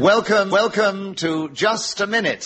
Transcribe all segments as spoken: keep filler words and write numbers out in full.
Welcome, welcome to Just a Minute.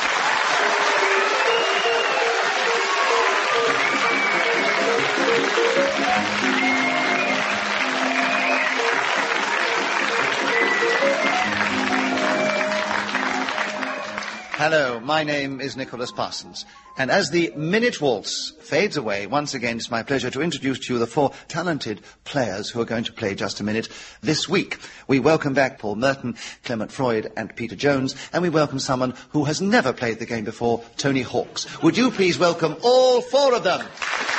Hello, my name is Nicholas Parsons, and as the Minute Waltz fades away, once again it's my pleasure to introduce to you the four talented players who are going to play Just a Minute this week. We welcome back Paul Merton, Clement Freud and Peter Jones, and we welcome someone who has never played the game before, Tony Hawks. Would you please welcome all four of them?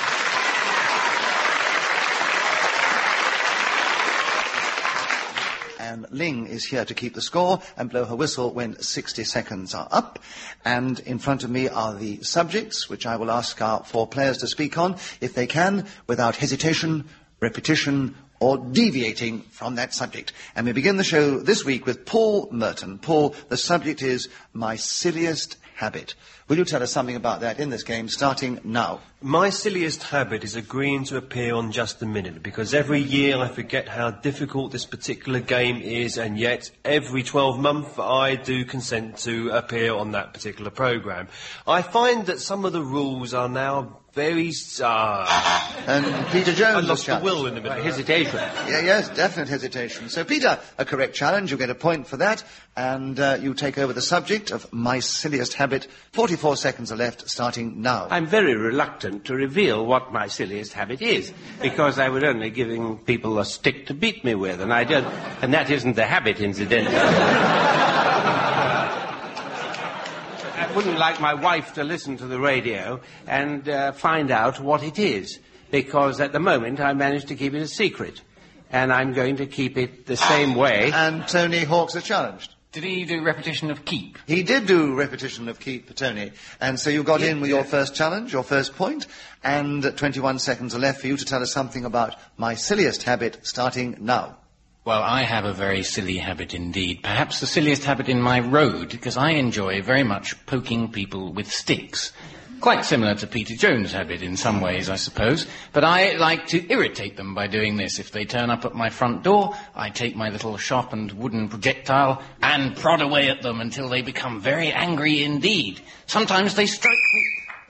And Ling is here to keep the score and blow her whistle when sixty seconds are up. And in front of me are the subjects, which I will ask our four players to speak on, if they can, without hesitation, repetition, or deviating from that subject. And we begin the show this week with Paul Merton. Paul, the subject is My Silliest Habit. Will you tell us something about that in this game, starting now? My silliest habit is agreeing to appear on Just a Minute, because every year I forget how difficult this particular game is, and yet every twelve months I do consent to appear on that particular programme. I find that some of the rules are now very... Uh, and Peter Jones I lost the challenge. will in the middle. Uh, hesitation. Yeah, yes, definite hesitation. So, Peter, a correct challenge. You get a point for that. And uh, you take over the subject of My Silliest Habit. forty-four seconds are left, starting now. I'm very reluctant to reveal what my silliest habit is, because I would only giving people a stick to beat me with, and I don't... And that isn't the habit, incidentally. I wouldn't like my wife to listen to the radio and uh, find out what it is, because at the moment I managed to keep it a secret, and I'm going to keep it the same way. And Tony Hawks are challenged. Did he do repetition of keep? He did do repetition of keep, Tony. And so you got Yeah, in with yeah. your first challenge, your first point, and twenty-one seconds are left for you to tell us something about My Silliest Habit, starting now. Well, I have a very silly habit indeed. Perhaps the silliest habit in my road, because I enjoy very much poking people with sticks. Quite similar to Peter Jones' habit in some ways, I suppose. But I like to irritate them by doing this. If they turn up at my front door, I take my little sharpened wooden projectile and prod away at them until they become very angry indeed. Sometimes they strike me...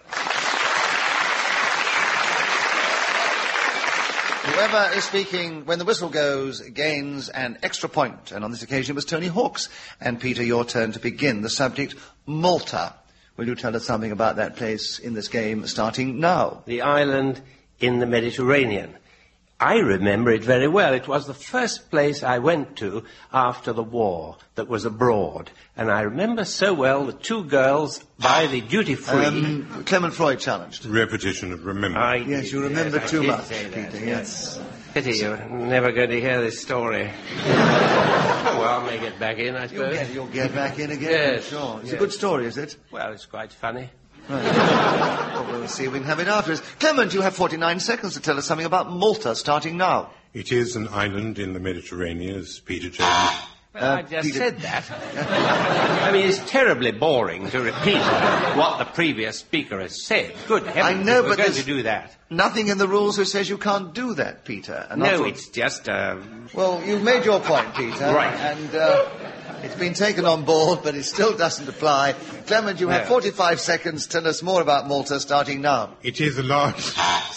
Whoever is speaking when the whistle goes gains an extra point. And on this occasion it was Tony Hawks. And Peter, your turn to begin. The subject, Malta. Will you tell us something about that place in this game, starting now? The island in the Mediterranean. I remember it very well. It was the first place I went to after the war that was abroad. And I remember so well the two girls by the duty-free... Um, Clement Freud challenged. Repetition of remember. I Yes, did, you remember yes, I too did much, say that, Peter, yes. yes. Pity you're never going to hear this story. Well, I may get back in, I You'll suppose. get, you'll get back in again, Yes, sure. It's yes. a good story, is it? Well, it's quite funny. Right. Well, we'll see if we can have it afterwards. Clement, you have forty-nine seconds to tell us something about Malta, starting now. It is an island in the Mediterranean, as Peter Jones. Well, Uh, I just Peter- said that. I mean, it's terribly boring to repeat what the previous speaker has said. Good heavens, I know, if we're but going there's to do that. Nothing in the rules that says you can't do that, Peter. And after No, all- it's just... Um, Well, you've made your point, Peter. Right. And uh, it's been taken on board, but it still doesn't apply. Clement, you have No. forty-five seconds. Tell us more about Malta, starting now. It is a large...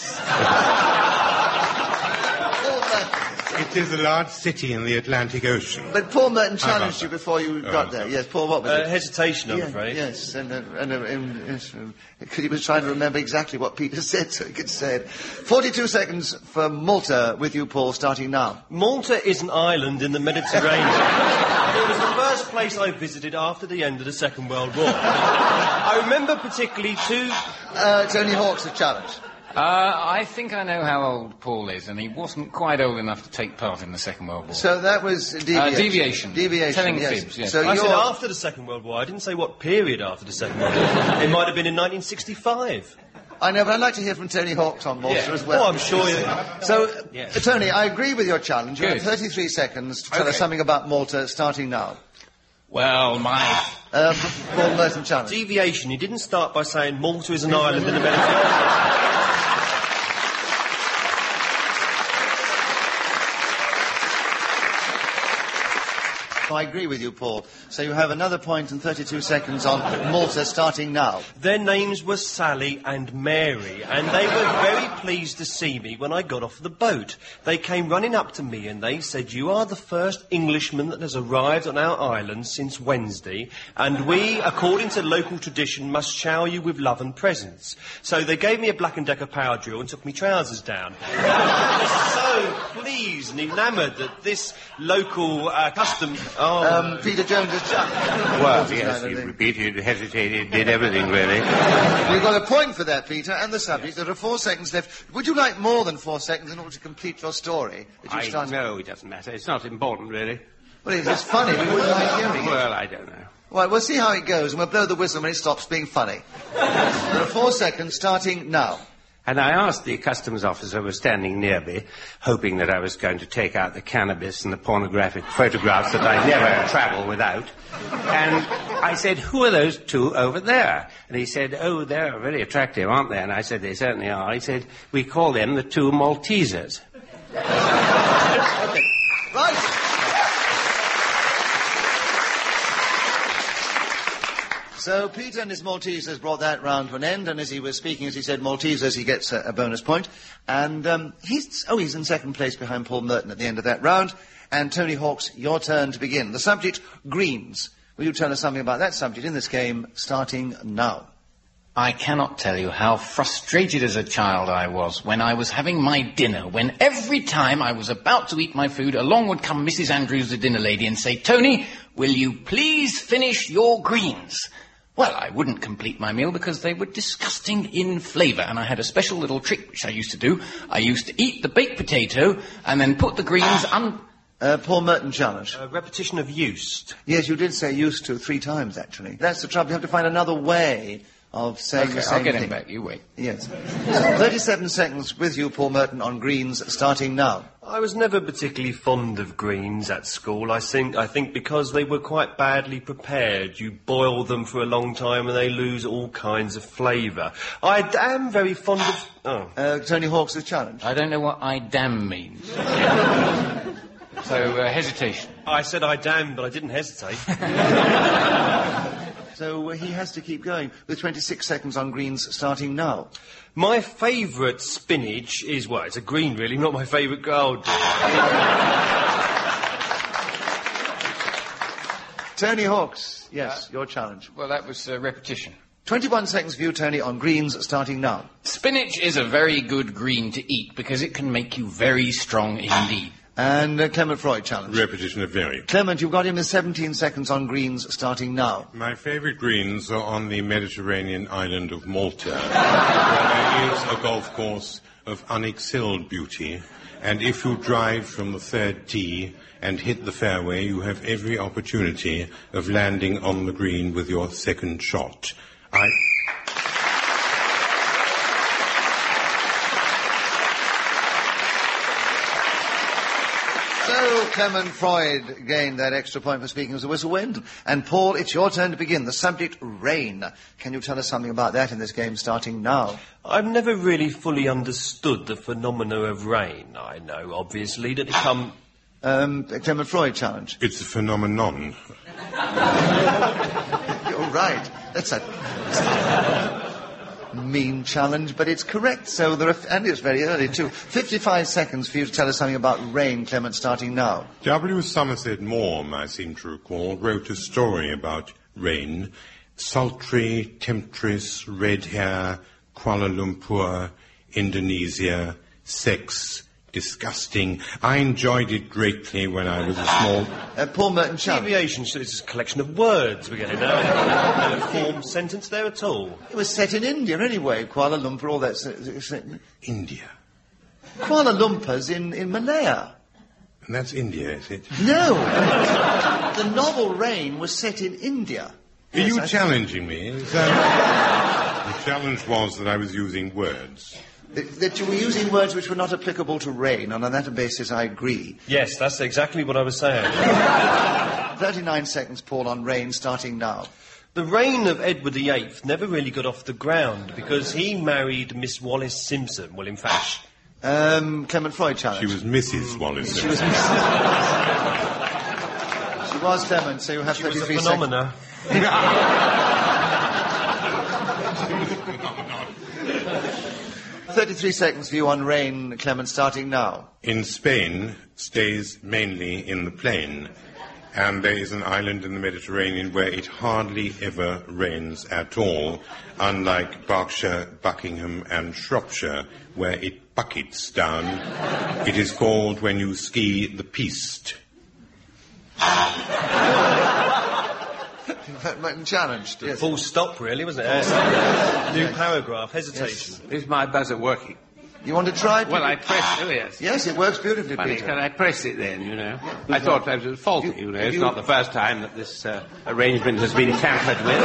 It is a large city in the Atlantic Ocean. But Paul Merton How about challenged you that? before you Oh, got there. okay. Yes, Paul, what was Uh, it? hesitation, I'm Yeah, afraid. Yes, and, uh, and, uh, um, yes, um, he was trying to remember exactly what Peter said so he could say it. forty-two seconds for Malta with you, Paul, starting now. Malta is an island in the Mediterranean. It was the first place I visited after the end of the Second World War. I remember particularly two... Uh, Tony Hawks, a challenge. Uh, I think I know how old Paul is, and he wasn't quite old enough to take part in the Second World War. So that was deviation. Uh, deviation. Deviation, Telling yes. fibs, yes. So I you're... said after the Second World War. I didn't say what period after the Second World War. It might have been in nineteen sixty-five. I know, but I'd like to hear from Tony Hawks on Malta Yeah. as well. Oh, I'm sure you... So, Yes. uh, Tony, I agree with your challenge. You Good. have thirty-three seconds to tell Okay. us something about Malta, starting now. Well, my... Um, Paul Merton challenge. Deviation. He didn't start by saying Malta is an island in the Mediterranean. I agree with you, Paul. So you have another point and thirty-two seconds on Malta starting now. Their names were Sally and Mary, and they were very pleased to see me when I got off the boat. They came running up to me and they said, "You are the first Englishman that has arrived on our island since Wednesday, and we, according to local tradition, must shower you with love and presents." So they gave me a Black and Decker power drill and took me trousers down. I was so pleased and enamoured that this local uh, custom... Oh. Um, Peter Jones has just... Well, yes, he repeated, hesitated, did everything, really. We've got a point for that, Peter, and the subject. There are four seconds left. Would you like more than four seconds in order to complete your story? That you I started... know it doesn't matter. It's not important, really. Well, it's just funny. We wouldn't like hearing it. Well, I don't know. Well, we'll see how it goes, and we'll blow the whistle when it stops being funny. There are four seconds starting now. And I asked the customs officer who was standing near me, hoping that I was going to take out the cannabis and the pornographic photographs that I never travel without. And I said, "Who are those two over there?" And he said, "Oh, they're very attractive, aren't they?" And I said, "They certainly are." He said, "We call them the two Maltesers." Okay. Right. So Peter and his Maltesers brought that round to an end, and as he was speaking, as he said Maltesers, he gets a, a bonus point. And um, he's, oh, he's in second place behind Paul Merton at the end of that round. And Tony Hawks, your turn to begin. The subject, greens. Will you tell us something about that subject in this game, starting now? I cannot tell you how frustrated as a child I was when I was having my dinner, when every time I was about to eat my food, along would come Missus Andrews, the dinner lady, and say, "Tony, will you please finish your greens?" Well, I wouldn't complete my meal because they were disgusting in flavour, and I had a special little trick which I used to do. I used to eat the baked potato and then put the greens un... Uh, Paul Merton challenge. A repetition of used. Yes, you did say used to three times, actually. That's the trouble. You have to find another way of saying okay, the same I'll get thing. him back. You wait. Yes. thirty-seven seconds with you, Paul Merton, on greens, starting now. I was never particularly fond of greens at school. I think, I think because they were quite badly prepared. You boil them for a long time and they lose all kinds of flavour. I d- am very fond of... Oh. Uh, Tony Hawks' challenge. I don't know what I damn means. So, uh, hesitation. I said I damn, but I didn't hesitate. So uh, he has to keep going with twenty-six seconds on greens, starting now. My favourite spinach is, well, it's a green, really, not my favourite gold. Tony Hawks, yes, uh, your challenge. Well, that was uh, repetition. twenty-one seconds for you, Tony, on greens, starting now. Spinach is a very good green to eat because it can make you very strong indeed. And uh, Clement Freud challenge. Repetition of very. Clement, you've got him with seventeen seconds on greens, starting now. My favourite greens are on the Mediterranean island of Malta, where there is a golf course of unexcelled beauty, and if you drive from the third tee and hit the fairway, you have every opportunity of landing on the green with your second shot. I... So, Clement Freud gained that extra point for speaking as a whistle wind. And, Paul, it's your turn to begin. The subject, rain. Can you tell us something about that in this game, starting now? I've never really fully understood the phenomena of rain. I know, obviously, that it come... Um, Clement Freud challenge. It's a phenomenon. You're right. That's a... mean challenge, but it's correct. So there are, and it's very early too. fifty-five seconds for you to tell us something about rain, Clement, starting now. W. Somerset Maugham, I seem to recall, wrote a story about rain. Sultry, temptress, red hair, Kuala Lumpur, Indonesia, sex, disgusting. I enjoyed it greatly when I was a small... Uh, Paul Merton challenge. Deviation, it's a collection of words we're getting now. No formed sentence there at all. It was set in India anyway, Kuala Lumpur, all that... Uh, India. Kuala Lumpur's in, in Malaya. And that's India, is it? No. The novel Rain was set in India. Are yes, you I challenging me? Is that... The challenge was that I was using words. That, that you were using words which were not applicable to rain, and on that basis I agree. Yes, that's exactly what I was saying. thirty-nine seconds, Paul, on rain, starting now. The reign of Edward the Eighth never really got off the ground because he married Miss Wallis Simpson. Well, in fact... Um, Clement Freud challenge. She was Missus Wallis She was Simpson. Missus She was Clement, so you have She was a thirty-three seconds. phenomena. thirty-three seconds for you on rain, Clement, starting now. In Spain, stays mainly in the plain, and there is an island in the Mediterranean where it hardly ever rains at all, unlike Berkshire, Buckingham and Shropshire, where it buckets down. It is called, when you ski, the Piste. Challenged, yes. Full stop, really, wasn't it? Uh, new paragraph, hesitation. Yes. Is my buzzer working? You want to try? Well, I pressed... Oh, yes. Yes, it works beautifully, Funny, Peter. can I press it then, you know? I thought perhaps it was faulty, you, know. It's you- not the first time that this uh, arrangement has been tampered with.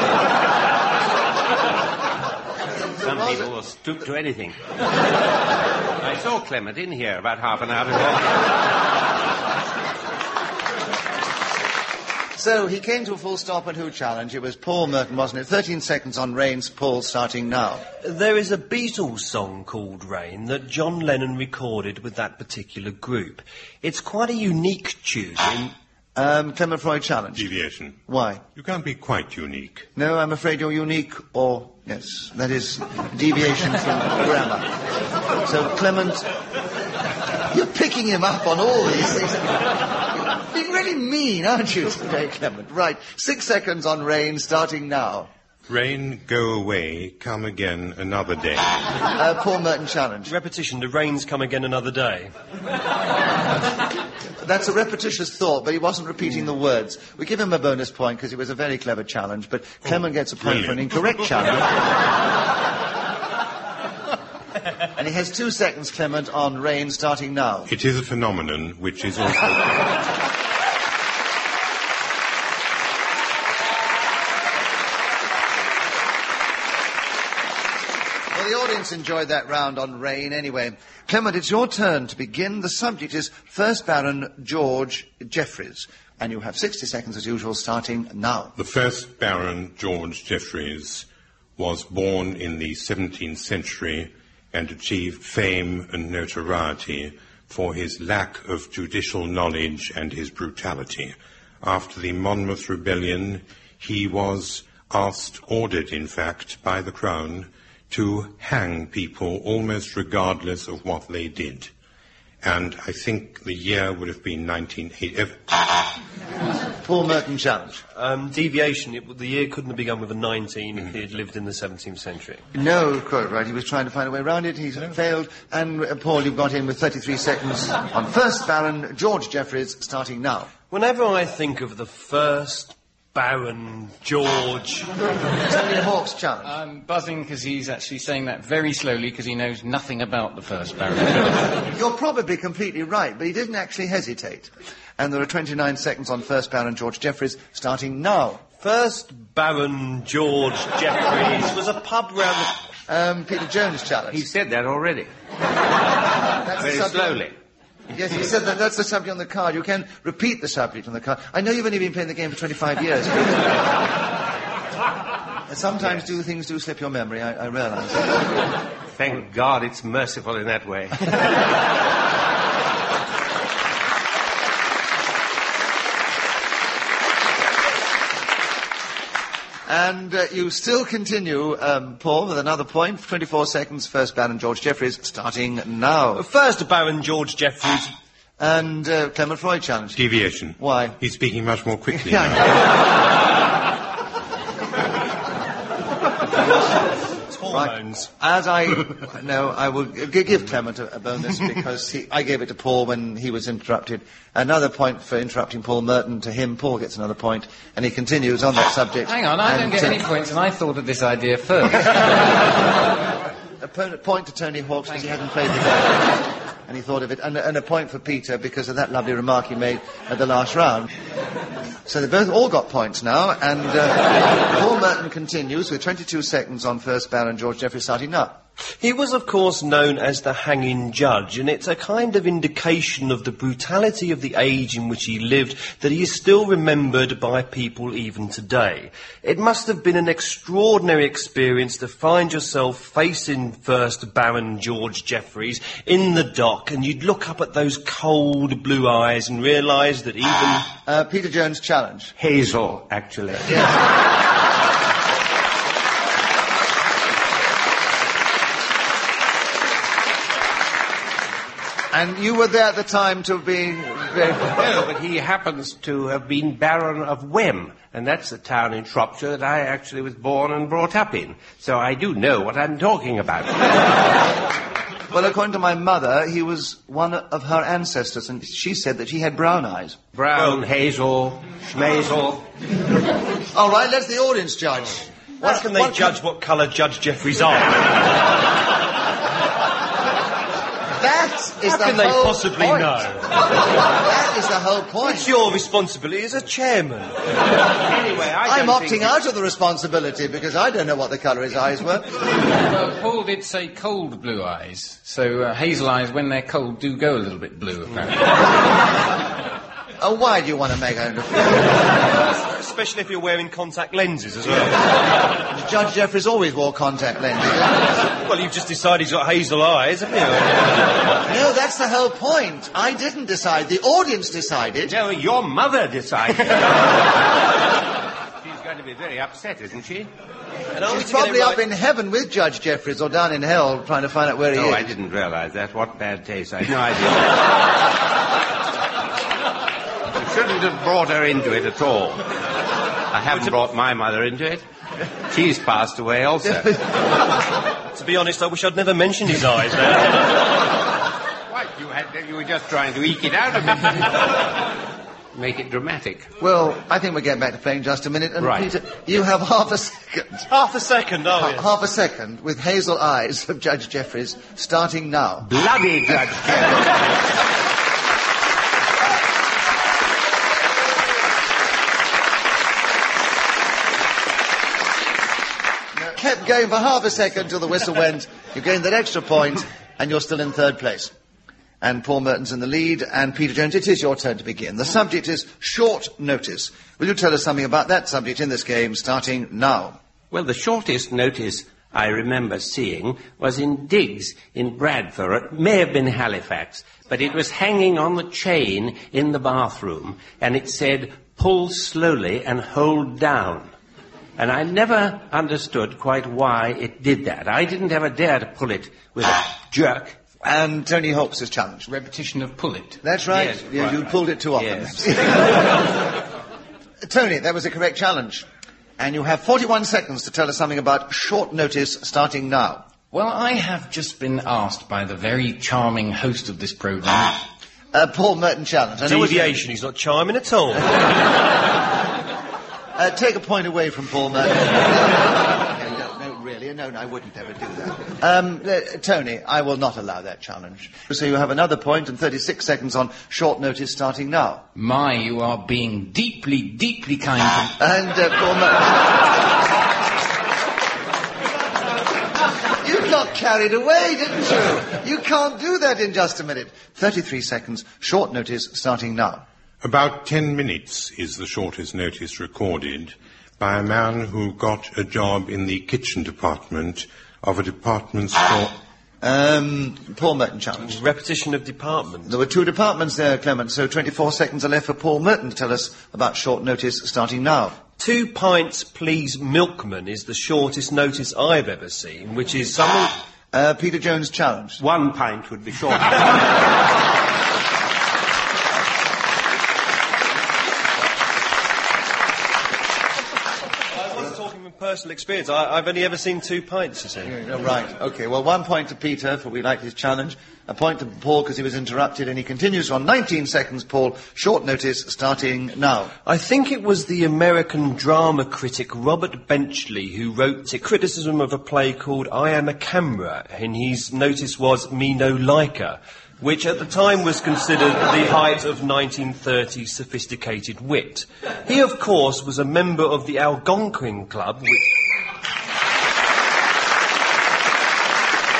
Some people will stoop to anything. I saw Clement in here about half an hour ago. So he came to a full stop and who challenged? It was Paul Merton, wasn't it? thirteen seconds on Rain's Paul starting now. There is a Beatles song called Rain that John Lennon recorded with that particular group. It's quite a unique tune. In... Um, Clement Freud challenge. Deviation. Why? You can't be quite unique. No, I'm afraid you're unique, or, yes, that is deviation from grammar. So, Clement, you're picking him up on all these things. You're being really mean, aren't you, today, Clement? Right, six seconds on Rain, starting now. Rain, go away, come again another day. Uh, Paul Merton challenge. Repetition, the rains come again another day. That's a repetitious thought, but he wasn't repeating the words. We give him a bonus point because it was a very clever challenge, but Clement gets a point for an incorrect challenge. And he has two seconds, Clement, on Rain, starting now. It is a phenomenon which is also... Well, the audience enjoyed that round on Rain anyway. Clement, it's your turn to begin. The subject is First Baron George Jeffreys. And you have sixty seconds as usual, starting now. The first Baron George Jeffreys was born in the seventeenth century and achieved fame and notoriety for his lack of judicial knowledge and his brutality. After the Monmouth Rebellion, he was asked, ordered in fact, by the Crown to hang people almost regardless of what they did. And I think the year would have been nineteen eighty. Paul Merton challenge. Um, deviation, it, the year couldn't have begun with a nineteen if he had lived in the seventeenth century. No, quite right. He was trying to find a way around it. He's failed. And, uh, Paul, you've got in with thirty-three seconds on First Baron George Jeffreys, starting now. Whenever I think of the first Baron George... Tony Hawk's challenge. I'm buzzing because he's actually saying that very slowly because he knows nothing about the first Baron. You're probably completely right, but he didn't actually hesitate. And there are twenty-nine seconds on First Baron George Jeffreys, starting now. First Baron George Jeffreys was a pub round the... Um, Peter Jones challenge. He said that already. That's the Very subject- slowly. Yes, he said that that's the subject on the card. You can repeat the subject on the card. I know you've only been playing the game for twenty-five years. And sometimes do things do slip your memory, I, I realise. Thank God it's merciful in that way. And uh, you still continue, um, Paul, with another point. twenty-four seconds, First Baron George Jeffreys, starting now. First Baron George Jeffreys... And uh, Clement Freud challenge. Deviation. Why? He's speaking much more quickly Yeah, now. It's hormones. As I no, I will g- give Clement a, a bonus because he, I gave it to Paul when he was interrupted. Another point for interrupting Paul Merton to him. Paul gets another point, and he continues on that subject. Hang on, I don't And, get uh, any points, and I thought of this idea first. A po- point to Tony Hawks because he hadn't played the game. And he thought of it, and, and a point for Peter because of that lovely remark he made at the last round. So they both all got points now, and uh, Paul Merton continues with twenty-two seconds on First Baron George Jeffreys, starting now. He was, of course, known as the hanging judge, and it's a kind of indication of the brutality of the age in which he lived that he is still remembered by people even today. It must have been an extraordinary experience to find yourself facing first Baron George Jeffreys in the dock, and you'd look up at those cold blue eyes and realise that even... Uh, Peter Jones' challenge. Hazel, actually. Yeah. And you were there at the time to have been very... No, but he happens to have been Baron of Wem, and that's the town in Shropshire that I actually was born and brought up in. So I do know what I'm talking about. Well, according to my mother, he was one of her ancestors, and she said that he had brown eyes. Brown, hazel, schmazel. All right, let the audience judge. How can they what judge can... what colour Judge Jeffreys are? That is How the can they whole possibly point. know? That is the whole point. It's your responsibility as a chairman. Anyway, I I'm don't opting think out of the responsibility because I don't know what the colour his eyes were. Well, Paul did say cold blue eyes, so uh, hazel eyes, when they're cold, do go a little bit blue, apparently. Oh, why do you want to make a... Especially if you're wearing contact lenses as well. Judge Jeffreys always wore contact lenses. Well, you've just decided he's got hazel eyes, haven't you? No, that's the whole point. I didn't decide. The audience decided. No, your mother decided. She's going to be very upset, isn't she? And She's probably up in heaven with Judge Jeffreys or down in hell trying to find out where he no, is. Oh, I didn't realise that. What bad taste. I had no idea. You shouldn't have brought her into it at all. I haven't brought my mother into it. She's passed away also. To be honest, I wish I'd never mentioned his eyes there. What? You, had, you were just trying to eke it out of him. Make it dramatic. Well, I think we'll get back to playing just a minute. And right. Peter, you have half a second. Half a second, oh, ha- yes. Half a second with hazel eyes of Judge Jeffreys starting now. Bloody Judge Jeffreys. Kept going for half a second till the whistle went. You gained that extra point, and you're still in third place. And Paul Merton's in the lead, and Peter Jones, it is your turn to begin. The subject is short notice. Will you tell us something about that subject in this game, starting now? Well, the shortest notice I remember seeing was in Diggs in Bradford. It may have been Halifax, but it was hanging on the chain in the bathroom, and it said, pull slowly and hold down. And I never understood quite why it did that. I didn't ever dare to pull it with a jerk. And Tony Hawk's is challenged. Repetition of pull it. That's right. Yes, yeah, quite you right. pulled it too often. Yes. Tony, that was a correct challenge. And you have forty-one seconds to tell us something about short notice starting now. Well, I have just been asked by the very charming host of this programme... Uh, Paul Merton challenge. I know Deviation, he's not charming at all. Uh, take a point away from Paul Merton. no, no, no, really, no, no, I wouldn't ever do that. Um, uh, Tony, I will not allow that challenge. So you have another point and thirty-six seconds on short notice starting now. My, you are being deeply, deeply kind to... And uh, Paul Merton. You got carried away, didn't you? You can't do that in just a minute. thirty-three seconds, short notice starting now. About ten minutes is the shortest notice recorded by a man who got a job in the kitchen department of a department store. Um, Paul Merton challenge. Repetition of department. There were two departments there, Clement, so twenty-four seconds are left for Paul Merton to tell us about short notice starting now. Two pints, please, milkman is the shortest notice I've ever seen, which is someone... Uh, Peter Jones challenge. One pint would be short. Personal experience. I, I've only ever seen two pints, you see. Yeah, right, OK. Well, one point to Peter, for we like his challenge. A point to Paul, because he was interrupted, and he continues on. nineteen seconds, Paul. Short notice, starting now. I think it was the American drama critic Robert Benchley who wrote a criticism of a play called I Am a Camera, and his notice was Me No Liker, which at the time was considered the height of nineteen thirties sophisticated wit. He, of course, was a member of the Algonquin Club, which...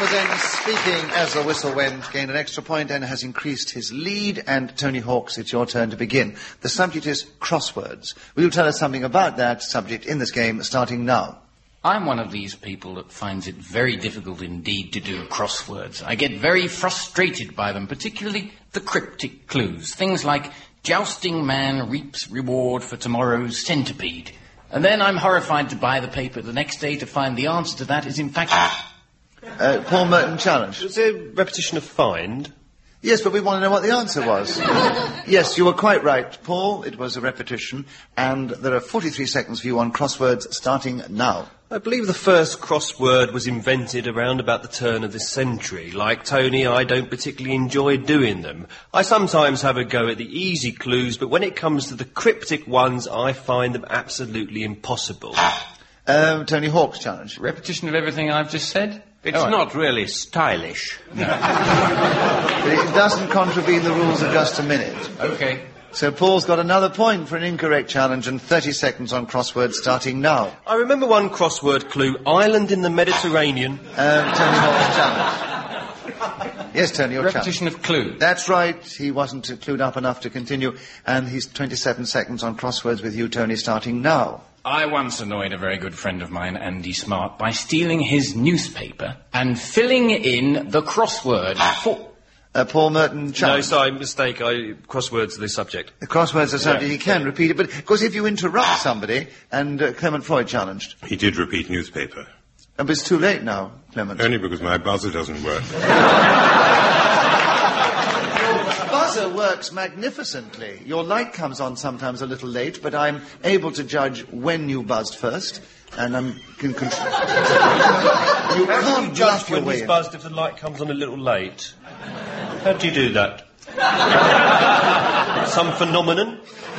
was then speaking as the whistle went, gained an extra point and has increased his lead. And Tony Hawks, it's your turn to begin. The subject is crosswords. Will you tell us something about that subject in this game, starting now? I'm one of these people that finds it very difficult indeed to do crosswords. I get very frustrated by them, particularly the cryptic clues. Things like, jousting man reaps reward for tomorrow's centipede. And then I'm horrified to buy the paper the next day to find the answer to that is in fact... Uh, Paul Merton challenge. Was there a repetition of find? Yes, but we want to know what the answer was. Yes, you were quite right, Paul. It was a repetition. And there are forty-three seconds for you on crosswords starting now. I believe the first crossword was invented around about the turn of this century. Like Tony, I don't particularly enjoy doing them. I sometimes have a go at the easy clues, but when it comes to the cryptic ones, I find them absolutely impossible. Um, Tony Hawk's challenge. Repetition of everything I've just said? It's Oh, I- not really stylish. But it doesn't contravene the rules of just a minute. Okay. So Paul's got another point for an incorrect challenge and thirty seconds on crosswords starting now. I remember one crossword clue, island in the Mediterranean. Um, Tony Hawk's challenge. Yes, Tony, your challenge. Repetition of clue. That's right. He wasn't clued up enough to continue. And he's twenty-seven seconds on crosswords with you, Tony, starting now. I once annoyed a very good friend of mine, Andy Smart, by stealing his newspaper and filling in the crossword for... Uh, Paul Merton No, challenge. sorry, mistake. I crosswords the subject. The crosswords are subject. He can repeat it, but of course if you interrupt somebody, and uh, Clement Freud challenged. He did repeat newspaper. Uh, but it's too late now, Clement. Only because my buzzer doesn't work. Buzzer works magnificently. Your light comes on sometimes a little late, but I'm able to judge when you buzzed first, and I'm can control. You How can't do you judge bluff your when way he's in. buzzed if the light comes on a little late? How do you do that? Some phenomenon?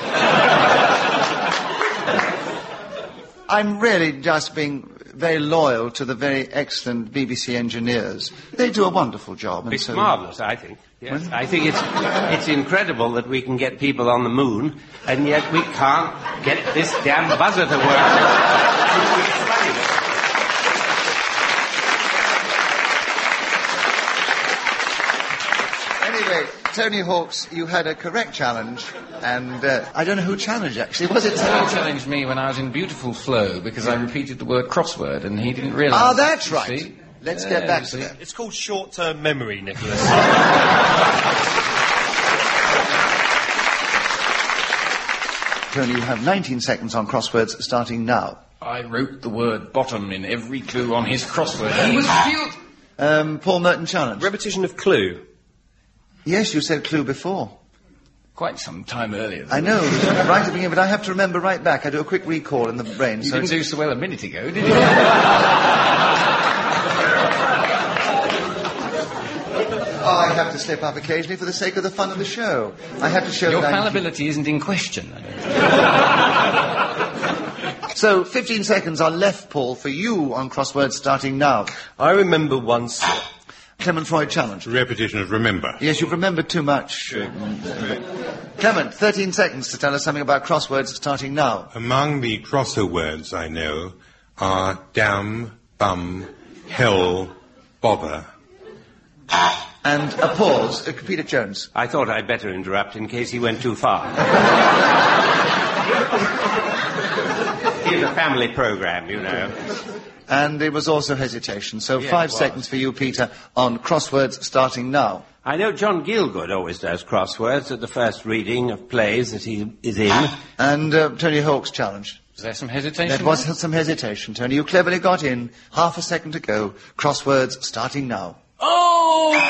I'm really just being very loyal to the very excellent B B C engineers. They do a wonderful job. And It's so marvellous, I think. Yes. I think it's it's incredible that we can get people on the moon, and yet we can't get this damn buzzer to work. It's funny. Anyway, Tony Hawks, you had a correct challenge, and uh, I don't know who challenged actually. Was it He Tony? challenged me when I was in beautiful flow because I repeated the word crossword and he didn't realise. Ah, that's you right. see. Let's Yeah, get back you to see. that. It's called short-term memory, Nicholas. Tony, you have nineteen seconds on crosswords starting now. I wrote the word bottom in every clue on his crossword. He was filled. Um, Paul Merton challenge. Repetition of clue. Yes, you said clue before. Quite some time earlier. I know, right at the beginning, but I have to remember right back. I do a quick recall in the brain. You so didn't it's- do so well a minute ago, did you? Oh, I have to slip up occasionally for the sake of the fun of the show. I have to show Your that I'm- fallibility isn't in question. So, fifteen seconds are left, Paul, for you on crosswords starting now. I remember once... Clement Freud challenge. Repetition of remember. Yes, you've remembered too much. Clement, thirteen seconds to tell us something about crosswords starting now. Among the crosser words I know are damn, bum, hell, bother. And a pause. Uh, Peter Jones. I thought I'd better interrupt in case he went too far. Here's a family program, you know. And it was also hesitation. So Yeah, five it was. seconds for you, Peter, on crosswords starting now. I know John Gielgud always does crosswords at the first reading of plays that he is in. And uh, Tony Hawk's challenge. Was there some hesitation? That was some hesitation, Tony. You cleverly got in. Half a second to go. Crosswords starting now. Oh!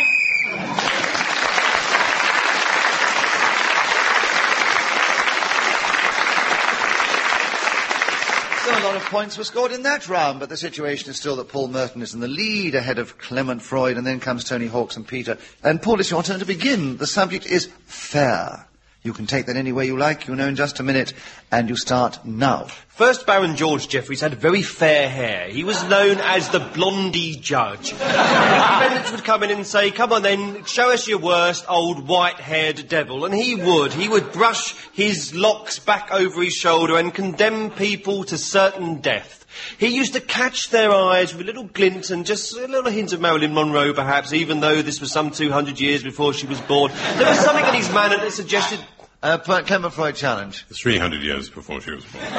So a lot of points were scored in that round, but the situation is still that Paul Merton is in the lead ahead of Clement Freud, and then comes Tony Hawks and Peter. And Paul, it's your turn to begin. The subject is fair. You can take that any way you like, you know, in just a minute, and you start now. First Baron George Jeffreys had very fair hair. He was known as the Blondie Judge. Defendants would come in and say, come on then, show us your worst old white-haired devil. And he would. He would brush his locks back over his shoulder and condemn people to certain death. He used to catch their eyes with a little glint and just a little hint of Marilyn Monroe, perhaps, even though this was some two hundred years before she was born. There was something in his manner that suggested... Uh, Clement Freud challenge. three hundred years before she was born.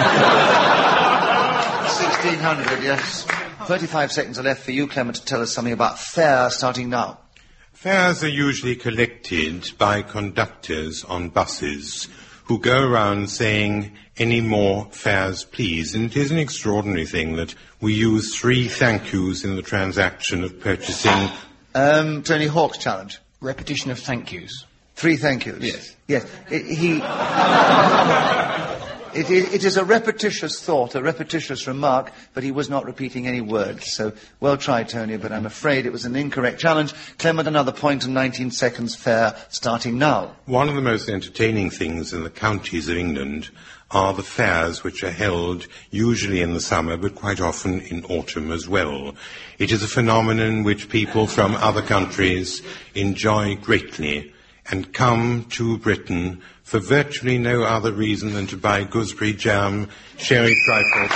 sixteen hundred, yes. thirty-five seconds are left for you, Clement, to tell us something about fare starting now. Fares are usually collected by conductors on buses who go around saying, any more fares, please. And it is an extraordinary thing that we use three thank yous in the transaction of purchasing... Um, Tony Hawk's challenge. Repetition of thank yous. Three thank yous. Yes. Yes. It, he... It, it, it is a repetitious thought, a repetitious remark, but he was not repeating any words. So, well tried, Tony, but I'm afraid it was an incorrect challenge. Clement, another point and nineteen seconds fair, starting now. One of the most entertaining things in the counties of England are the fairs which are held usually in the summer, but quite often in autumn as well. It is a phenomenon which people from other countries enjoy greatly and come to Britain for virtually no other reason than to buy gooseberry jam, sherry trifles.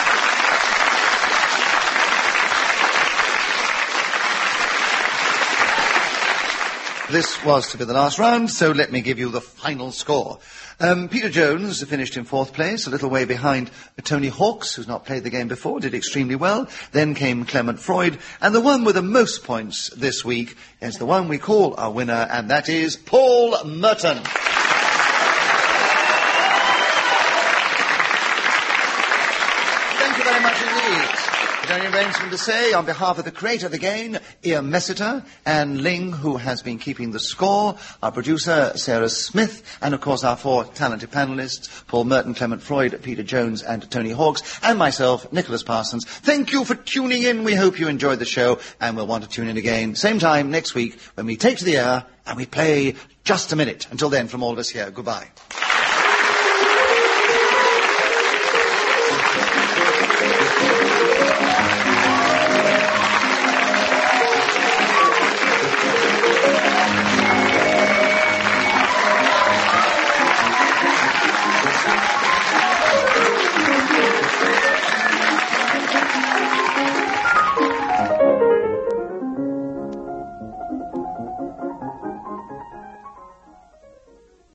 This was to be the last round, so let me give you the final score. Um, Peter Jones finished in fourth place, a little way behind Tony Hawks, who's not played the game before, did extremely well. Then came Clement Freud, and the one with the most points this week is the one we call our winner, and that is Paul Merton. Thank you very much indeed. It only remains for me to say, on behalf of the creator of the game, Ian Messiter, Anne Ling, who has been keeping the score, our producer, Sarah Smith, and of course our four talented panellists, Paul Merton, Clement Freud, Peter Jones, and Tony Hawks, and myself, Nicholas Parsons. Thank you for tuning in. We hope you enjoyed the show, and we'll want to tune in again, same time next week, when we take to the air and we play Just a Minute. Until then, from all of us here, goodbye. Thank you.